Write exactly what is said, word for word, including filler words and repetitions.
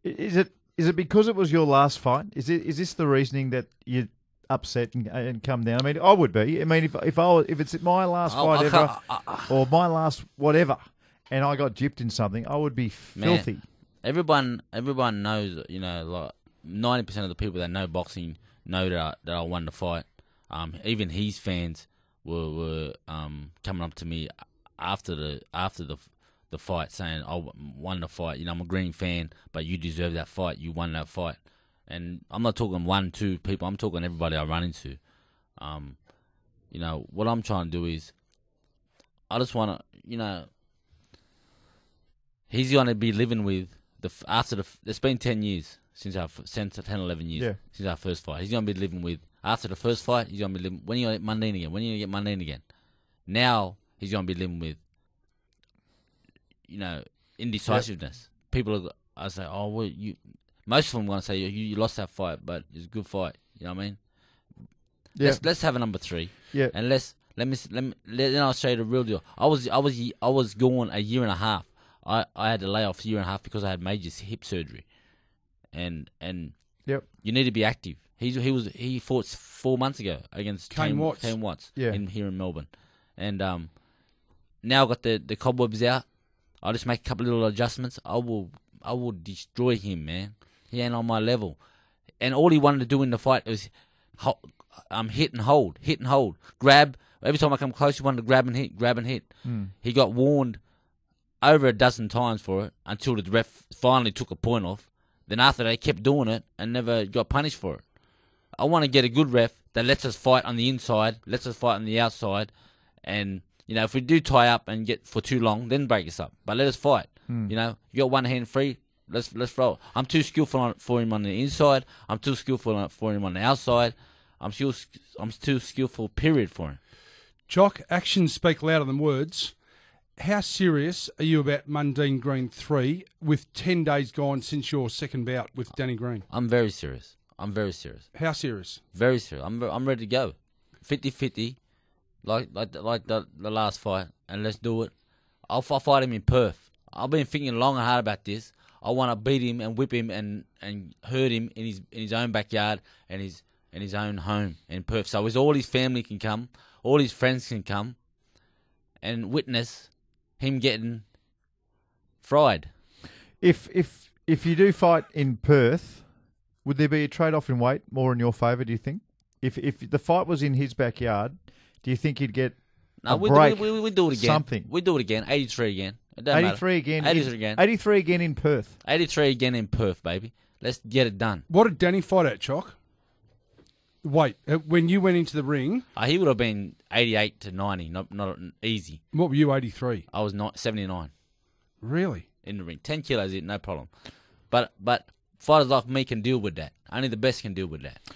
Is it is it because it was your last fight? Is it is this the reasoning that you upset and, and come down? I mean, I would be. I mean, if if I was, if it's my last Oh, fight I ever can't- I- I- or my last whatever, and I got gypped in something, I would be filthy. Man, everyone, everyone knows. You know, like ninety percent of the people that know boxing know that I, that I won the fight. Um, even his fans were were um coming up to me after the after the the fight saying, "I won the fight. You know, I'm a Green fan, but you deserve that fight. You won that fight." And I'm not talking one, two people. I'm talking everybody I run into. Um, you know, what I'm trying to do is, I just want to, you know, he's going to be living with the after the. It's been ten years since our since ten, eleven years Yeah. since our first fight. He's going to be living with after the first fight. He's going to be living. When are you going to get Mundine again? When are you going to get Mundine again? Now he's going to be living with, you know, indecisiveness. Yep. People are. I say, oh, well, you. Most of them are going to say you, you lost that fight, but it's a good fight. You know what I mean? Yeah. Let's let's have a number three. Yeah. And let's let me let me let, then I'll show you the real deal. I was I was I was gone a year and a half. I, I had to lay off a year and a half because I had major hip surgery, and and Yep. you need to be active. He's he was he fought four months ago against Kane Kane Watts. Kane Watts Yeah. in here in Melbourne, and um now I've got the the cobwebs out. I'll just make a couple of little adjustments. I will I will destroy him, man. He ain't on my level, and all he wanted to do in the fight was ho- um hit and hold, hit and hold, grab. Every time I come close, he wanted to grab and hit, grab and hit. Mm. He got warned over a dozen times for it until the ref finally took a point off. Then after that, he kept doing it and never got punished for it. I want to get a good ref that lets us fight on the inside, lets us fight on the outside, and you know if we do tie up and get for too long, then break us up. But let us fight. Mm. You know, you got one hand free. Let's let's roll. I'm too skillful on, for him on the inside. I'm too skillful on, for him on the outside. I'm still I'm too skillful. Period for him. Jock, actions speak louder than words. How serious are you about Mundine Green three with ten days gone since your second bout with Danny Green? I'm very serious. I'm very serious. How serious? Very serious. I'm I'm ready to go. fifty-fifty, like like like the, the last fight, and let's do it. I'll, I'll fight him in Perth. I've been thinking long and hard about this. I want to beat him and whip him and, and hurt him in his in his own backyard and his in his own home in Perth. So his, all his family can come, all his friends can come, and witness him getting fried. If if if you do fight in Perth, would there be a trade off in weight more in your favour? Do you think? If if the fight was in his backyard, do you think he'd get No, a we break? we, we, we do it again. Something. We do it again. eighty-three again. It doesn't matter. eighty-three again. eighty-three in, again. eighty-three again in Perth. eighty-three again in Perth, baby. Let's get it done. What did Danny fight at, Chock? Wait, uh, when you went into the ring, Uh, he would have been eighty-eight to ninety, not not easy. what were you, eighty-three? I was not seventy-nine Really? in the ring. ten kilos, in, no problem. But but fighters like me can deal with that. Only the best can deal with that.